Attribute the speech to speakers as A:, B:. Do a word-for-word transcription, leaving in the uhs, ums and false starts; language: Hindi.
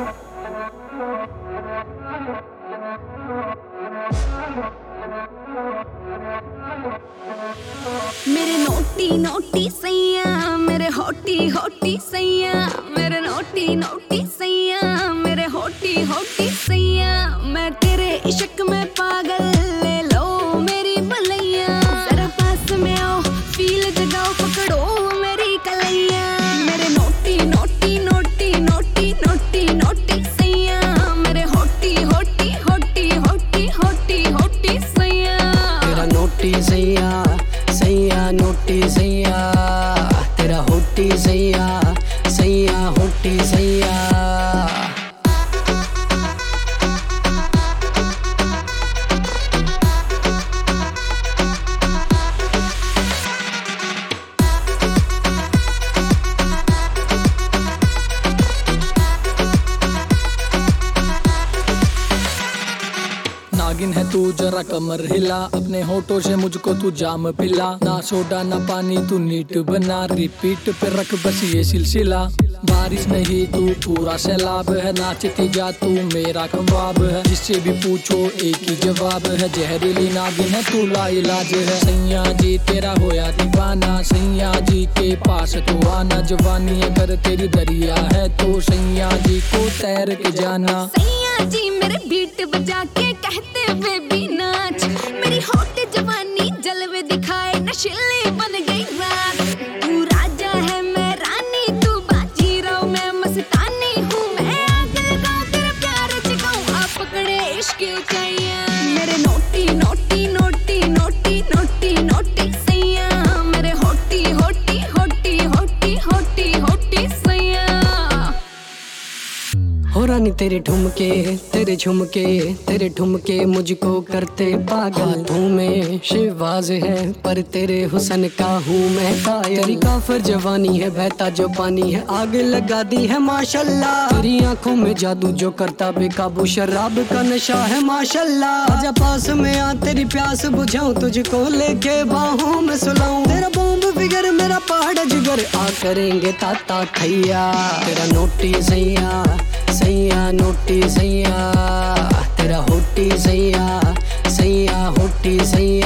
A: मेरे नोटी नोटी सैया, मेरे होटी होटी सैया, मेरे नोटी नोटी सैया, मेरे होटी होटी सैया, मैं तेरे इश्क में पागल, ले लो मेरी भलैया, जरा पास में आओ, फील जगाओ, पकड़ो मेरी कलैया। मेरे naughty naughty naughty naughty naughty naughty सैया, मेरे होटी होटी होटी होटी होटी होटी सैया।
B: तेरा नोटी सैया सैया नोटी सैया, तेरा होटी सैया सैया होटी सैया।
C: नागिन है तू जरा कमर हिला, अपने होठों से मुझको तू जाम पिला, ना सोडा ना पानी तू नीट बना, रिपीट पे रख बस ये सिलसिला। बारिश नहीं तू पूरा सैलाब है, नाचती जा तू मेरा कबाब है, जिससे भी पूछो एक ही जवाब है, जहरीली नागिन है तू लाइलाज है। सैया जी तेरा होया दीवाना, सैया जी के पास तू आना, जवानी अगर तेरी दरिया है तो सैया जी को तैर के जाना।
A: सैया जी मेरे बीट बजा के कहते हुए भी नाच, मेरी होट जवानी जलवे दिखाए, नशीली बन गई रात। तू राजा है मैं रानी, तू बाजीराव मैं मस्तानी हूँ, मैं आग लगाऊं तेरे प्यार जगाऊं, आप पकड़े इश्क ऊंचाइयां। मेरे naughty naughty naughty naughty naughty naughty सैया, मेरे होटी होटी होटी होटी होटी होटी सैया।
B: हो रानी तेरे ठुमके तेरे झुमके तेरे ठुमके मुझको करते पागल, हाथों में शिवाज है पर तेरे हुस्न का हूँ मैं कायल। तेरी काफर जवानी है बहता जो पानी है, आग लगा दी है माशाल्लाह, तेरी आंखों में जादू जो करता बेकाबू, शराब का नशा है माशाल्लाह। आजा पास में आ तेरी प्यास बुझाऊं, तुझको लेके बाहों में सुलाऊं, तेरा बॉम्ब फिगर मेरा पहाड़ जिगर, आ करेंगे ताता थैया। तेरा नोटी सैया सैया नोटी सैया, तेरा होटी सैया सैया होटी सैया।